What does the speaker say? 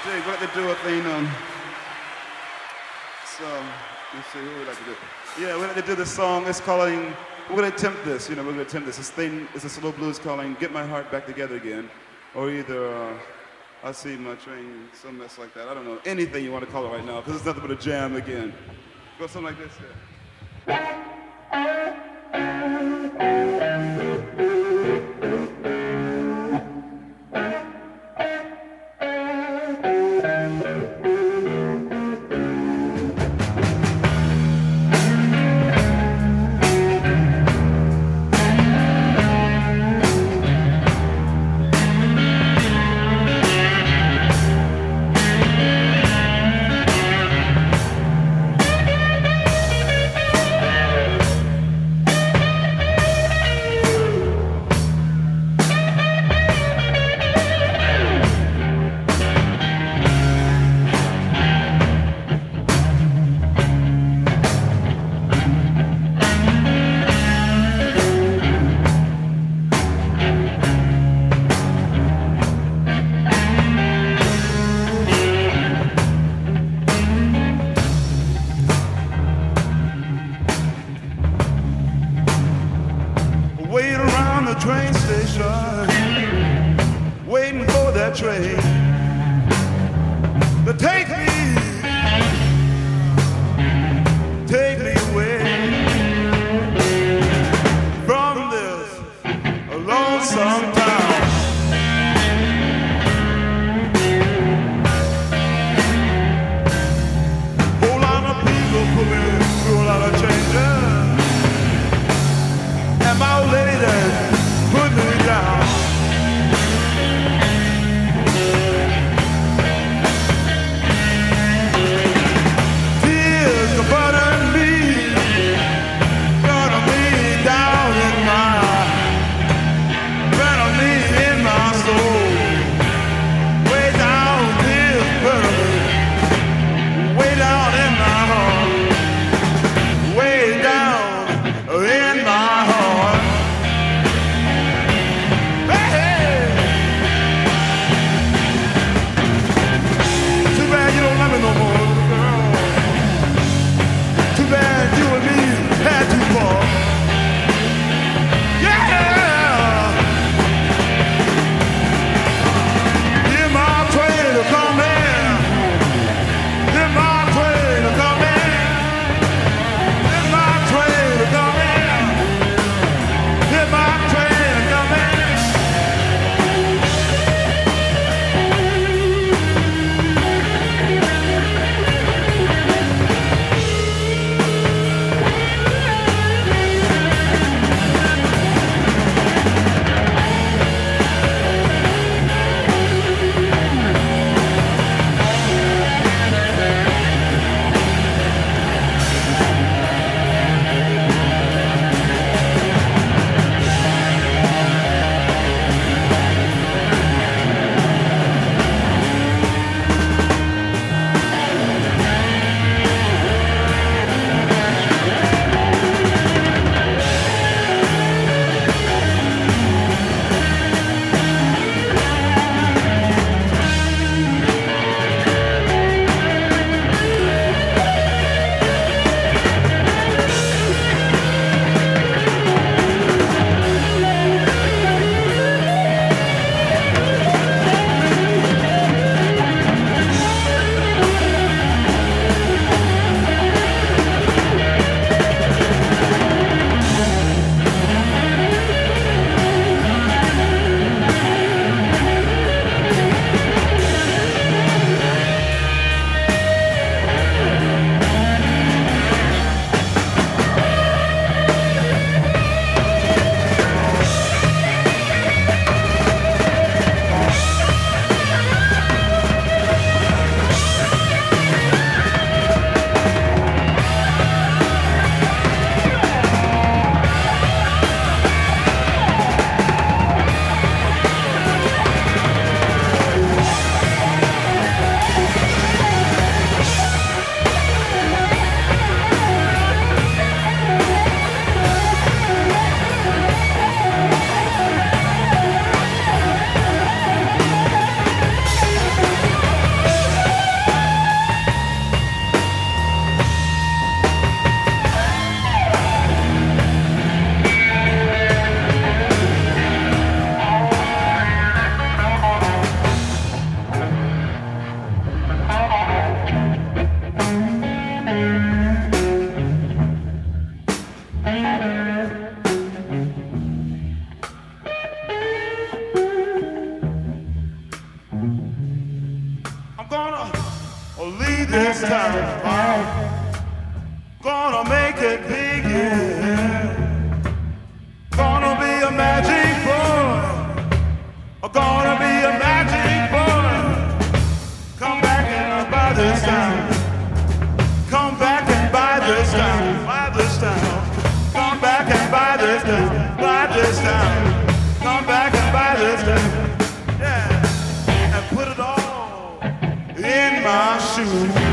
Dig, we like to do a thing. So, let's see, what we like to do? Yeah, we like to do this song. It's calling, we're going to attempt this, we're going to attempt this. This thing is a slow blues calling Get My Heart Back Together Again. Or either, I See My Train, some mess like that. I don't know, anything you want to call it right now, because it's nothing but a jam again. Go something like this here. gonna leave this town. Gonna make it big, yeah. Gonna be a magic boy. Gonna be a magic boy. Come back and buy this town. Come back and buy this town. Buy this town. Come back and buy this town. Buy this town. Come back and buy this town. Yeah. And put it all in my shoes.